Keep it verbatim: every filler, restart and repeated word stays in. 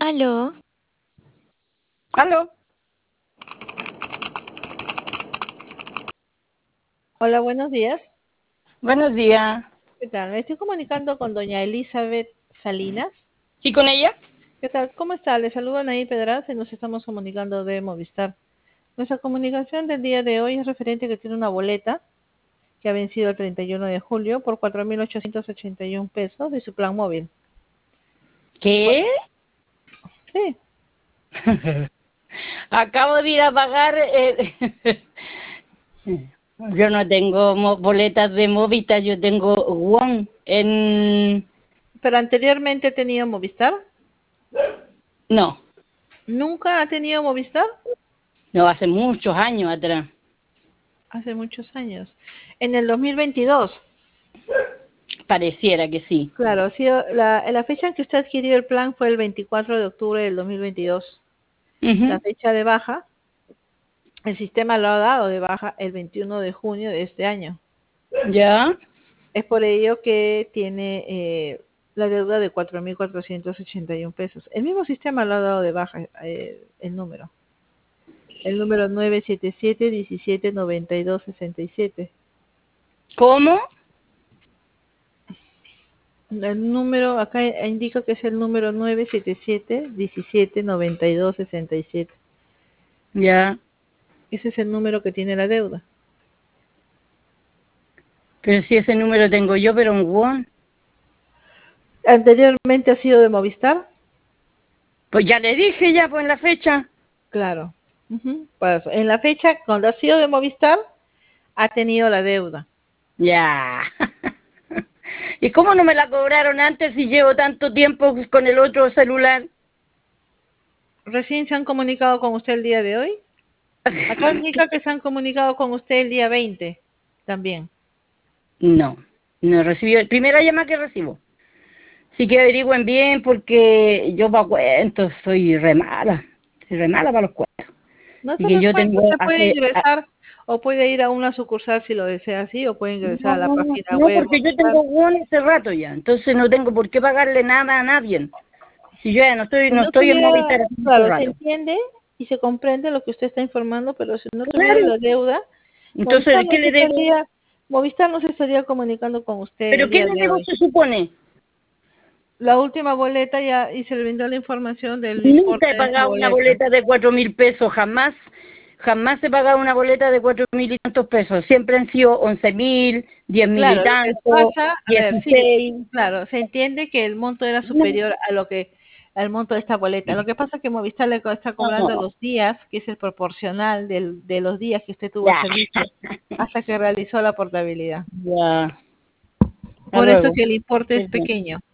Aló. Aló. Hola, buenos días. Buenos días. ¿Qué tal? Me estoy comunicando con doña Elizabeth Salinas. ¿Sí con ella? ¿Qué tal? ¿Cómo está? Le saludan ahí Pedraza y nos estamos comunicando de Movistar. Nuestra comunicación del día de hoy es referente a que tiene una boleta que ha vencido el treinta y uno de julio por cuatro mil ochocientos ochenta y uno pesos de su plan móvil. ¿Qué? Sí. Acabo de ir a pagar. Eh, yo no tengo mo- boletas de Movistar, yo tengo Won en. ¿Pero anteriormente ha tenido Movistar? No, ¿Nunca ha tenido Movistar? no, hace muchos años atrás. Hace muchos años. En el dos mil veintidós. Pareciera que sí. Claro, ha sido la, la fecha en que usted adquirió el plan fue el veinticuatro de octubre del dos mil veintidós. La Ujú. fecha de baja, el sistema lo ha dado de baja el veintiuno de junio de este año. ¿Ya? Es por ello que tiene eh, la deuda de cuatro mil cuatrocientos ochenta y uno pesos. El mismo sistema lo ha dado de baja eh, el número. El número nueve siete siete, diecisiete, noventa y dos, sesenta y siete. ¿Cómo? El número, acá indica que es el número nueve siete siete, diecisiete, noventa y dos, sesenta y siete. Ya. Ese es el número que tiene la deuda. Pero si ese número tengo yo, pero en Won. Anteriormente ha sido de Movistar. Pues ya le dije ya, pues en la fecha. Claro. Uh-huh. Pues en la fecha, cuando ha sido de Movistar, ha tenido la deuda. Ya. ¿Y cómo no me la cobraron antes si llevo tanto tiempo con el otro celular? ¿Recién se han comunicado con usted el día de hoy? Acá indica que se han comunicado con usted el día veinte, también. No, no recibió, primera llamada que recibo. Sí que averigüen bien porque yo para cuentos soy re mala, soy re mala para los cuentos. No Y se que los yo cuento, tengo usted puede hace... a- ingresar o puede ir a una sucursal si lo desea así, o puede ingresar a la no, página no, web porque yo Movistar. tengo One hace rato ya, entonces no tengo por qué pagarle nada a nadie. Si yo ya no estoy, Si no no estoy en tuviera, Movistar hace mucho claro, se rato. entiende y se comprende lo que usted está informando, pero si no tuviera Claro. la deuda, Movistar Entonces, no ¿qué se le debo? estaría, Movistar no se estaría comunicando con usted ¿Pero el qué día le de debo hoy. se supone? La última boleta ya, y se le brindó la información del Nunca importe he de esa pagado una boleta. boleta de cuatro mil pesos, jamás, jamás he pagado una boleta de cuatro mil y tantos pesos. Siempre han sido once mil, diez mil y Claro, lo que tanto, pasa, a ver, sí, dieciséis. claro, se entiende que el monto era No, superior a lo que, al monto de esta boleta. Lo que pasa es que Movistar le co- está cobrando no, los días, que es el proporcional del, de los días que usted tuvo el ya, servicio, hasta que realizó la portabilidad. ya. Hasta Por eso luego. que el importe es pequeño.